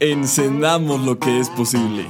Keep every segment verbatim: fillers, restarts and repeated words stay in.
Encendamos lo que es posible.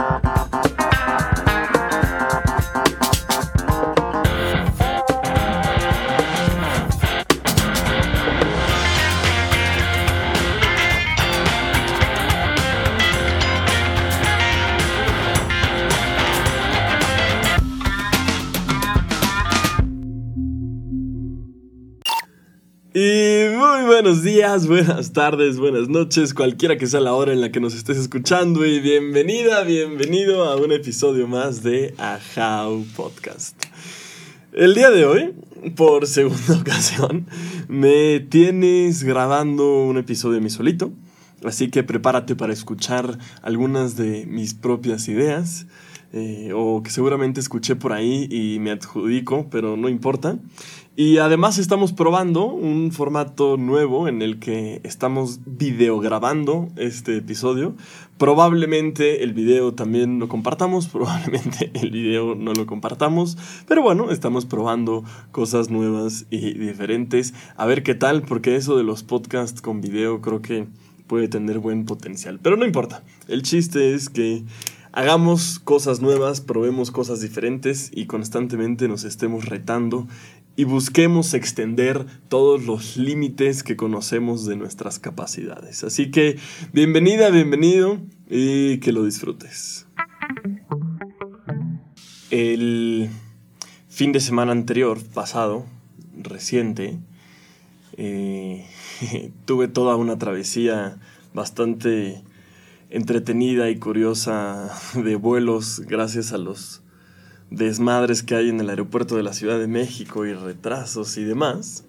Y muy buenos días, buenas tardes, buenas noches, cualquiera que sea la hora en la que nos estés escuchando. Y bienvenida, bienvenido a un episodio más de Ajau Podcast. El día de hoy, por segunda ocasión, me tienes grabando un episodio de mí solito. Así que prepárate para escuchar algunas de mis propias ideas. Eh, o que seguramente escuché por ahí y me adjudico, pero no importa. Y además estamos probando un formato nuevo en el que estamos videograbando este episodio. Probablemente el video también lo compartamos, probablemente el video no lo compartamos, pero bueno, estamos probando cosas nuevas y diferentes. A ver qué tal, porque eso de los podcasts con video creo que puede tener buen potencial, pero no importa. El chiste es que hagamos cosas nuevas, probemos cosas diferentes y constantemente nos estemos retando y busquemos extender todos los límites que conocemos de nuestras capacidades. Así que bienvenida, bienvenido y que lo disfrutes. El fin de semana anterior, pasado, reciente, eh, tuve toda una travesía bastante entretenida y curiosa de vuelos gracias a los desmadres que hay en el aeropuerto de la Ciudad de México y retrasos y demás.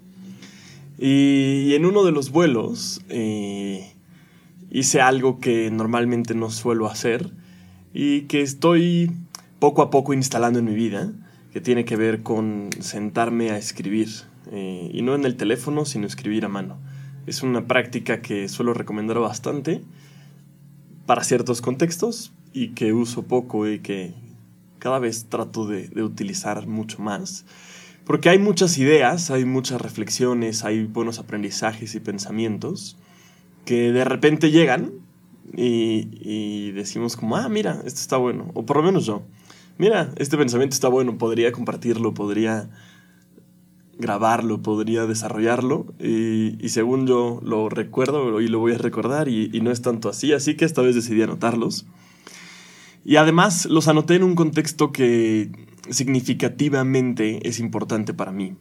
Y, y en uno de los vuelos eh, hice algo que normalmente no suelo hacer y que estoy poco a poco instalando en mi vida, que tiene que ver con sentarme a escribir, eh, y no en el teléfono, sino escribir a mano. Es una práctica que suelo recomendar bastante para ciertos contextos y que uso poco y que cada vez trato de, de utilizar mucho más, porque hay muchas ideas, hay muchas reflexiones, hay buenos aprendizajes y pensamientos que de repente llegan y, y decimos como, ah, mira, esto está bueno, o por lo menos yo, mira, este pensamiento está bueno, podría compartirlo, podría grabarlo, podría desarrollarlo, y, y según yo lo recuerdo y lo voy a recordar y, y no es tanto así, así que esta vez decidí anotarlos. Y además los anoté en un contexto que significativamente es importante para mí.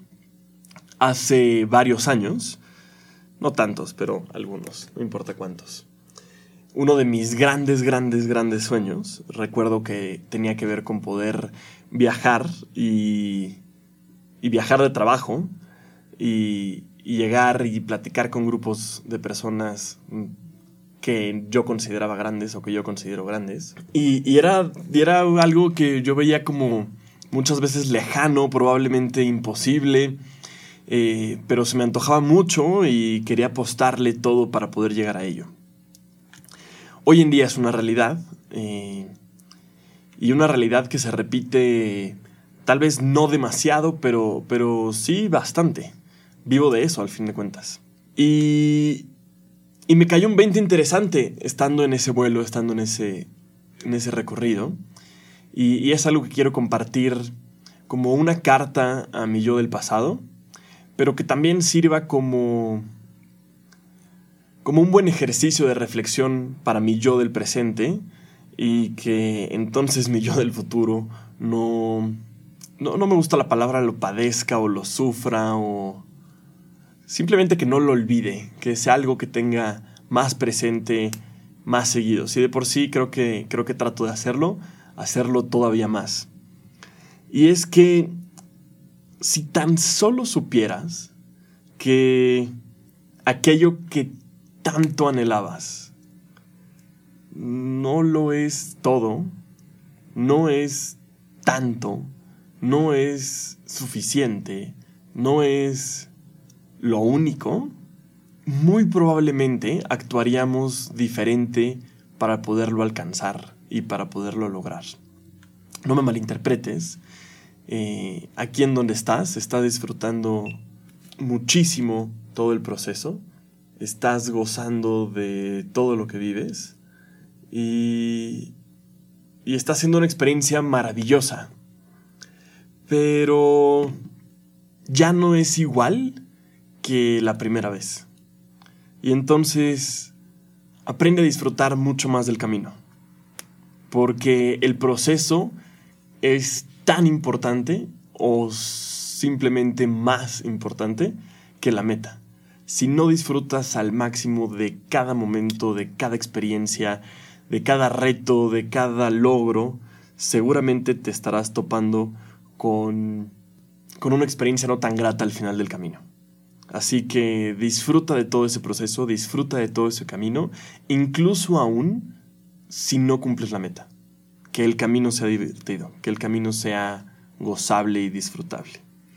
Hace varios años, no tantos, pero algunos, no importa cuántos, uno de mis grandes, grandes, grandes sueños, recuerdo que tenía que ver con poder viajar y... y viajar de trabajo y, y llegar y platicar con grupos de personas que yo consideraba grandes o que yo considero grandes. Y, y, era, y era algo que yo veía como muchas veces lejano, probablemente imposible, eh, pero se me antojaba mucho y quería apostarle todo para poder llegar a ello. Hoy en día es una realidad, eh, y una realidad que se repite tal vez no demasiado, pero, pero sí bastante. Vivo de eso, al fin de cuentas. Y, y me cayó un veinte interesante estando en ese vuelo, estando en ese, en ese recorrido. Y, y es algo que quiero compartir como una carta a mi yo del pasado, pero que también sirva como, como un buen ejercicio de reflexión para mi yo del presente y que entonces mi yo del futuro no... No, no me gusta la palabra lo padezca o lo sufra o simplemente que no lo olvide, que sea algo que tenga más presente, más seguido. Si de por sí creo que, creo que trato de hacerlo, hacerlo todavía más. Y es que si tan solo supieras que aquello que tanto anhelabas no lo es todo, no es tanto, no es suficiente, no es lo único, muy probablemente actuaríamos diferente para poderlo alcanzar y para poderlo lograr. No me malinterpretes, eh, aquí en donde estás, estás disfrutando muchísimo todo el proceso, estás gozando de todo lo que vives, y, y está siendo una experiencia maravillosa. Pero ya no es igual que la primera vez. Y entonces aprende a disfrutar mucho más del camino. Porque el proceso es tan importante o simplemente más importante que la meta. Si no disfrutas al máximo de cada momento, de cada experiencia, de cada reto, de cada logro, seguramente te estarás topando con, con una experiencia no tan grata al final del camino. Así que disfruta de todo ese proceso, disfruta de todo ese camino, incluso aún si no cumples la meta. Que el camino sea divertido, que el camino sea gozable y disfrutable.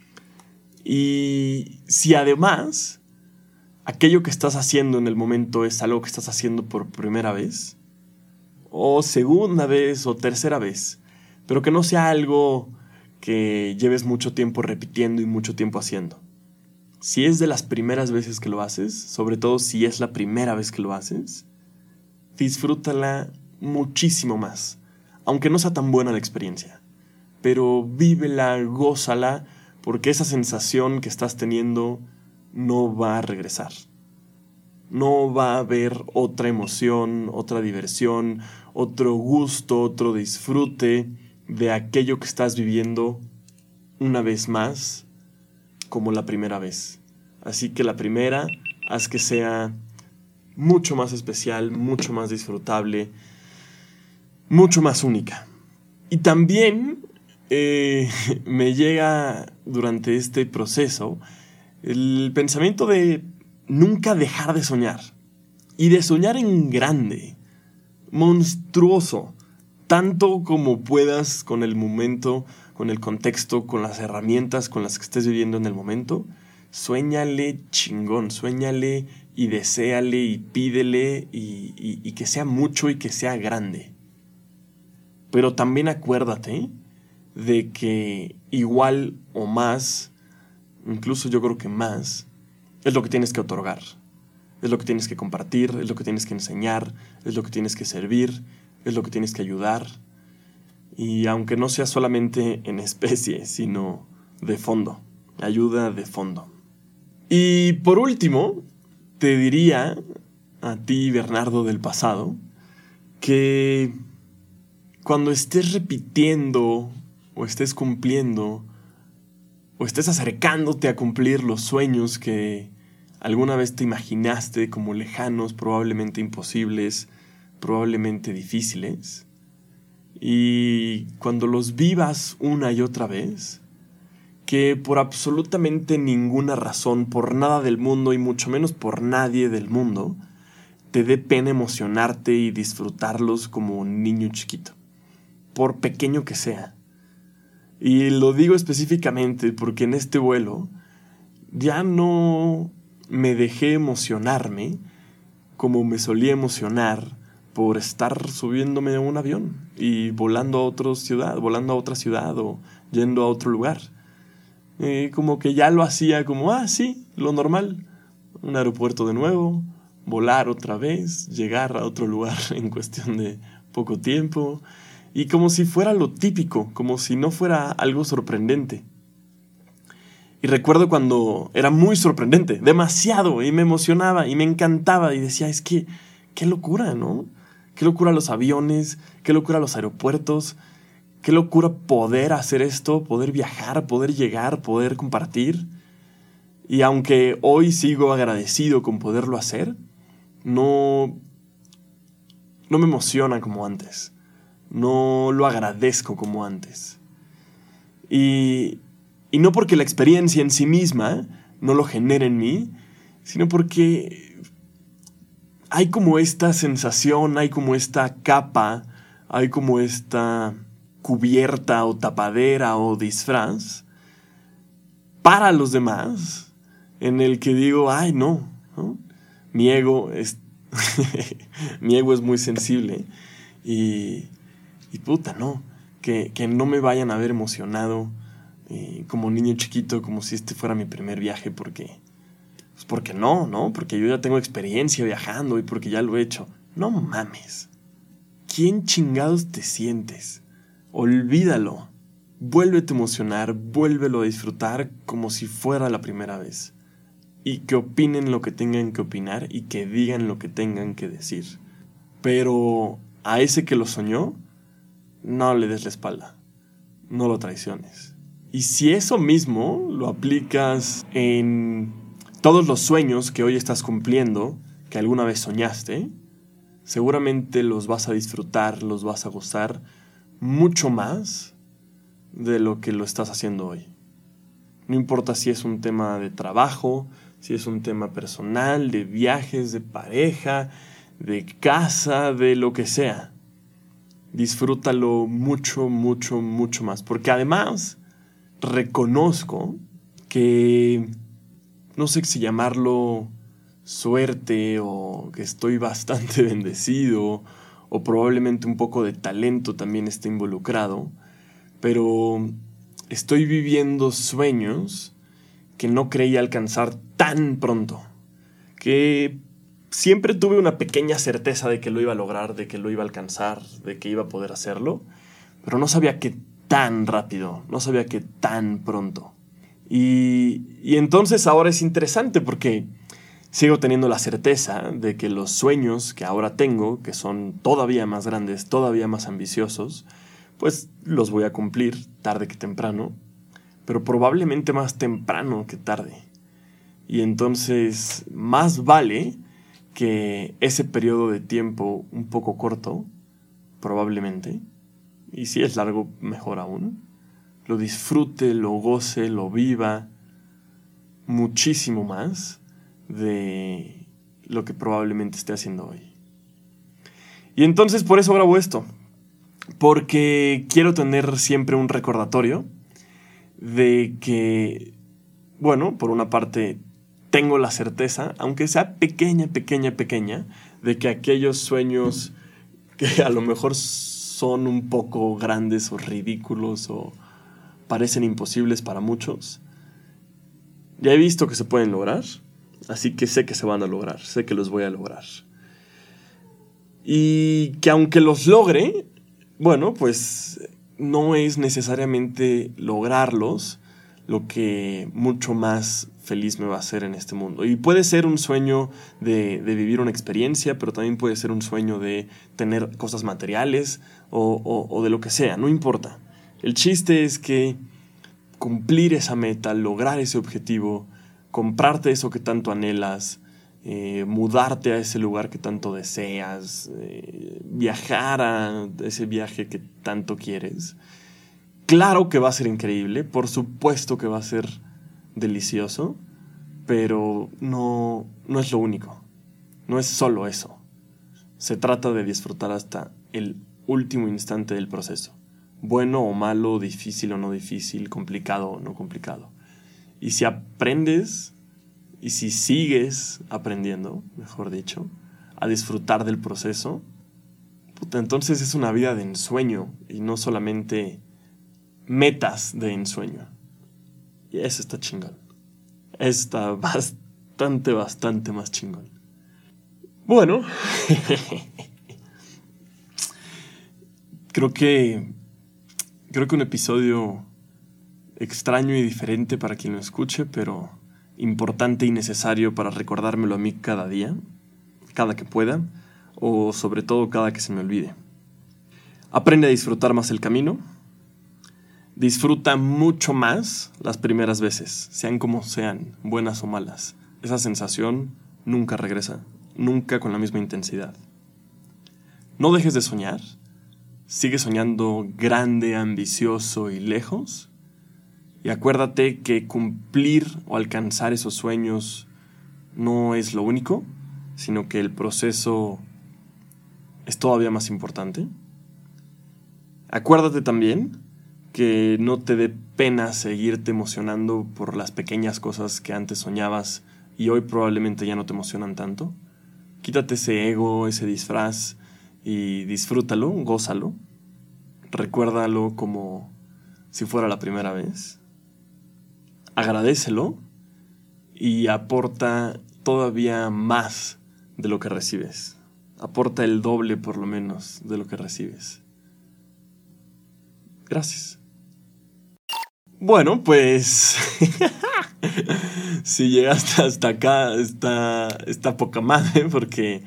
Y si además aquello que estás haciendo en el momento es algo que estás haciendo por primera vez, o segunda vez, o tercera vez, pero que no sea algo que lleves mucho tiempo repitiendo y mucho tiempo haciendo. Si es de las primeras veces que lo haces, sobre todo si es la primera vez que lo haces, disfrútala muchísimo más, aunque no sea tan buena la experiencia. Pero vívela, gózala, porque esa sensación que estás teniendo no va a regresar. No va a haber otra emoción, otra diversión, otro gusto, otro disfrute de aquello que estás viviendo una vez más como la primera vez. Así que la primera, haz que sea mucho más especial, mucho más disfrutable, mucho más única. Y también eh, me llega durante este proceso el pensamiento de nunca dejar de soñar. Y de soñar en grande, monstruoso, tanto como puedas con el momento, con el contexto, con las herramientas con las que estés viviendo en el momento. Suéñale chingón, suéñale y deséale y pídele y, y, y que sea mucho y que sea grande. Pero también acuérdate de que igual o más, incluso yo creo que más, es lo que tienes que otorgar. Es lo que tienes que compartir, es lo que tienes que enseñar, es lo que tienes que servir, es lo que tienes que ayudar. Y aunque no sea solamente en especie, sino de fondo. Ayuda de fondo. Y por último, te diría a ti, Bernardo del pasado, que cuando estés repitiendo o estés cumpliendo o estés acercándote a cumplir los sueños que alguna vez te imaginaste como lejanos, probablemente imposibles, probablemente difíciles, y cuando los vivas una y otra vez, que por absolutamente ninguna razón, por nada del mundo y mucho menos por nadie del mundo, te dé pena emocionarte y disfrutarlos como un niño chiquito, por pequeño que sea. Y lo digo específicamente porque en este vuelo ya no me dejé emocionarme como me solía emocionar por estar subiéndome a un avión y volando a otra ciudad, volando a otra ciudad o yendo a otro lugar. Eh, como que ya lo hacía como, ah, sí, lo normal. Un aeropuerto de nuevo, volar otra vez, llegar a otro lugar en cuestión de poco tiempo. Y como si fuera lo típico, como si no fuera algo sorprendente. Y recuerdo cuando era muy sorprendente, demasiado, y me emocionaba, y me encantaba, y decía, es que, qué locura, ¿no? Qué locura los aviones, qué locura los aeropuertos, qué locura poder hacer esto, poder viajar, poder llegar, poder compartir. Y aunque hoy sigo agradecido con poderlo hacer, no, no me emociona como antes. No lo agradezco como antes. Y, y no porque la experiencia en sí misma no lo genere en mí, sino porque hay como esta sensación, hay como esta capa, hay como esta cubierta o tapadera o disfraz para los demás, en el que digo, ay no, ¿no? Mi ego es mi ego es muy sensible y, y puta, no, que, que no me vayan a ver emocionado eh, como niño chiquito, como si este fuera mi primer viaje, porque pues porque no, ¿no? Porque yo ya tengo experiencia viajando y porque ya lo he hecho. No mames. quién chingados te sientes. Olvídalo. Vuélvete a emocionar, vuélvelo a disfrutar como si fuera la primera vez. Y que opinen lo que tengan que opinar y que digan lo que tengan que decir. Pero a ese que lo soñó, no le des la espalda. No lo traiciones. Y si eso mismo lo aplicas en todos los sueños que hoy estás cumpliendo, que alguna vez soñaste, seguramente los vas a disfrutar, los vas a gozar mucho más de lo que lo estás haciendo hoy. No importa si es un tema de trabajo, si es un tema personal, de viajes, de pareja, de casa, de lo que sea. Disfrútalo mucho, mucho, mucho más. Porque además reconozco que, no sé si llamarlo suerte o que estoy bastante bendecido o probablemente un poco de talento también esté involucrado, pero estoy viviendo sueños que no creí alcanzar tan pronto, que siempre tuve una pequeña certeza de que lo iba a lograr, de que lo iba a alcanzar, de que iba a poder hacerlo, pero no sabía que tan rápido, no sabía que tan pronto. Y, y entonces ahora es interesante porque sigo teniendo la certeza de que los sueños que ahora tengo, que son todavía más grandes, todavía más ambiciosos, pues los voy a cumplir tarde que temprano, pero probablemente más temprano que tarde. Y entonces más vale que ese periodo de tiempo un poco corto, probablemente, y si es largo, mejor aún, lo disfrute, lo goce, lo viva muchísimo más de lo que probablemente esté haciendo hoy. Y entonces por eso grabo esto, porque quiero tener siempre un recordatorio de que, bueno, por una parte tengo la certeza, aunque sea pequeña, pequeña, pequeña, de que aquellos sueños que a lo mejor son un poco grandes o ridículos o parecen imposibles para muchos, ya he visto que se pueden lograr, así que sé que se van a lograr, sé que los voy a lograr. Y que aunque los logre, bueno, pues no es necesariamente lograrlos lo que mucho más feliz me va a hacer en este mundo. Y puede ser un sueño de, de vivir una experiencia, pero también puede ser un sueño de tener cosas materiales o, o, o de lo que sea, no importa. El chiste es que cumplir esa meta, lograr ese objetivo, comprarte eso que tanto anhelas, eh, mudarte a ese lugar que tanto deseas, eh, viajar a ese viaje que tanto quieres. Claro que va a ser increíble, por supuesto que va a ser delicioso, pero no, no es lo único, no es solo eso. Se trata de disfrutar hasta el último instante del proceso. Bueno o malo, difícil o no difícil, complicado o no complicado. Y si aprendes, y si sigues aprendiendo, mejor dicho, a disfrutar del proceso, puta, entonces es una vida de ensueño y no solamente metas de ensueño. Y eso está chingón. Está bastante, bastante más chingón. Bueno, creo que creo que un episodio extraño y diferente para quien lo escuche, pero importante y necesario para recordármelo a mí cada día, cada que pueda, o sobre todo cada que se me olvide. Aprende a disfrutar más el camino. Disfruta mucho más las primeras veces, sean como sean, buenas o malas. Esa sensación nunca regresa, nunca con la misma intensidad. No dejes de soñar. Sigue soñando grande, ambicioso y lejos. Y acuérdate que cumplir o alcanzar esos sueños no es lo único, sino que el proceso es todavía más importante. Acuérdate también que no te dé pena seguirte emocionando por las pequeñas cosas que antes soñabas y hoy probablemente ya no te emocionan tanto. Quítate ese ego, ese disfraz y disfrútalo, gózalo. Recuérdalo como si fuera la primera vez. Agradécelo y aporta todavía más de lo que recibes. aporta el doble por lo menos de lo que recibes. Gracias. Bueno, pues si llegaste hasta acá está, está poca madre porque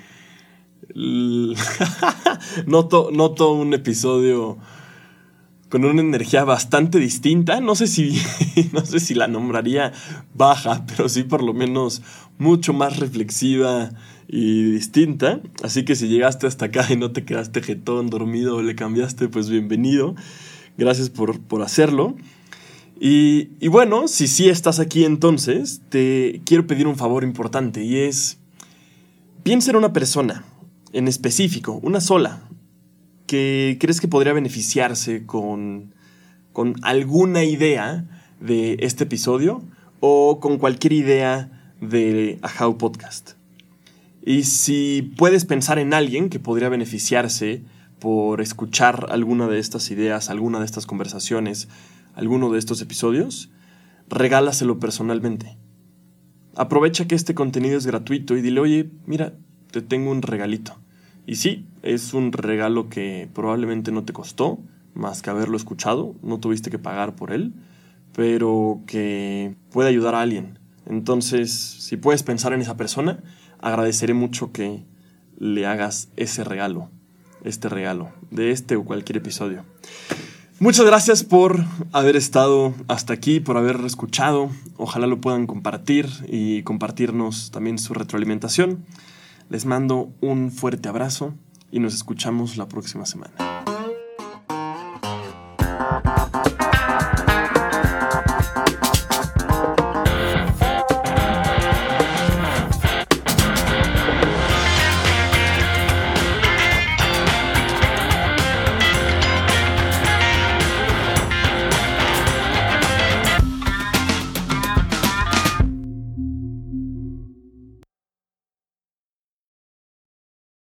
noto, noto un episodio con una energía bastante distinta. No sé si, no sé si la nombraría baja, pero sí por lo menos mucho más reflexiva y distinta. Así que si llegaste hasta acá y no te quedaste jetón, dormido o le cambiaste, pues bienvenido. Gracias por, por hacerlo. Y, y bueno, si sí estás aquí entonces, te quiero pedir un favor importante y es, piensa en una persona en específico, una sola, que crees que podría beneficiarse con, con alguna idea de este episodio o con cualquier idea de Ahau Podcast. Y si puedes pensar en alguien que podría beneficiarse por escuchar alguna de estas ideas, alguna de estas conversaciones, alguno de estos episodios, regálaselo personalmente. Aprovecha que este contenido es gratuito y dile, oye, mira, te tengo un regalito. Y sí, es un regalo que probablemente no te costó más que haberlo escuchado, no tuviste que pagar por él, pero que puede ayudar a alguien. Entonces, si puedes pensar en esa persona, agradeceré mucho que le hagas ese regalo, este regalo, de este o cualquier episodio. Muchas gracias por haber estado hasta aquí, por haber escuchado. Ojalá lo puedan compartir y compartirnos también su retroalimentación. Les mando un fuerte abrazo y nos escuchamos la próxima semana.